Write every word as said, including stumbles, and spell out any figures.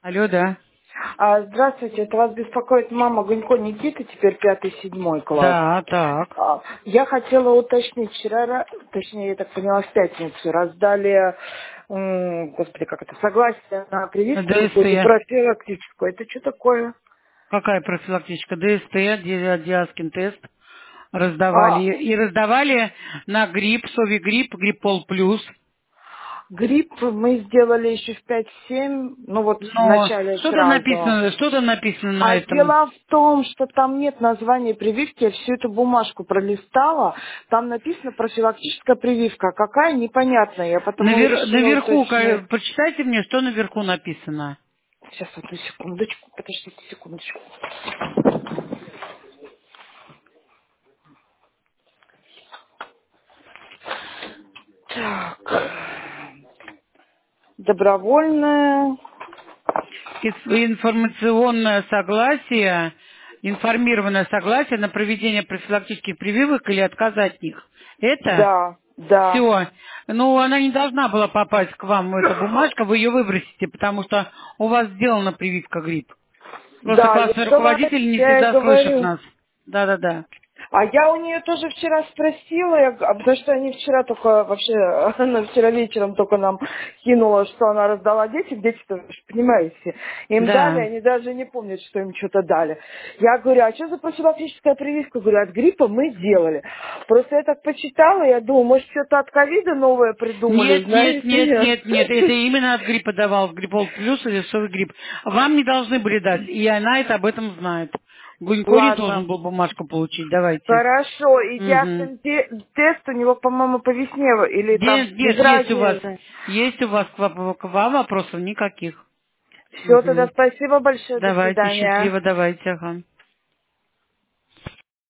Алло, да. А, здравствуйте, это вас беспокоит мама Гунько Никиты, теперь пятый, седьмой класс. Да, так. А, я хотела уточнить, вчера, ра- точнее, я так поняла, в пятницу раздали, м, господи, как это, согласие на прививку какую-то ДСТ. профилактическую. Это что такое? Какая профилактическая? ДСТ, ди- диаскин тест раздавали. А, И раздавали на грипп, совигрипп, гриппол плюс. грипп мы сделали еще в пять-семь, ну вот в Но начале что-то сразу. написано, что-то написано на А этом. дело в том, что там нет названия прививки. Я всю эту бумажку пролистала. Там написано профилактическая прививка. Какая, непонятно. Я потому и Навер- решила наверху, ка- уточнить. прочитайте мне, что наверху написано. Сейчас, одну секундочку. Подождите секундочку. Так. Добровольная. Ис- Информационное согласие, информированное согласие на проведение профилактических прививок или отказ от них. Это Да, да. все. Ну, она не должна была попасть к вам, эта бумажка, вы ее выбросите, потому что у вас сделана прививка грипп. Просто Да, я классный говорю, руководитель не я и всегда слышит говорю. нас. Да-да-да. А я у нее тоже вчера спросила, я г- а потому что они вчера только, вообще, она вчера вечером только нам кинула, что она раздала детям, дети-то, вы же понимаете, им дали, Да. они даже не помнят, что им что-то дали. Я говорю, а что за профилактическая прививка? Говорю, от гриппа мы делали. Просто я так почитала, я думаю, может, что-то от ковида новое придумали, Нет, нет, нет, знаете? нет, нет. Это именно от гриппа давал, гриппол плюс или совый грипп. Вам не должны были дать, и она это об этом знает. Гунько не должен Ладно. был бумажку получить. Давайте. Хорошо, и Угу. диастин тест у него, по-моему, по весне, или там Нет, без нет, есть у вас, разницы. есть у вас к вам к вам вопросов никаких. Все, тогда Угу. спасибо большое, до Давайте, свидания. счастливо, давайте, ага.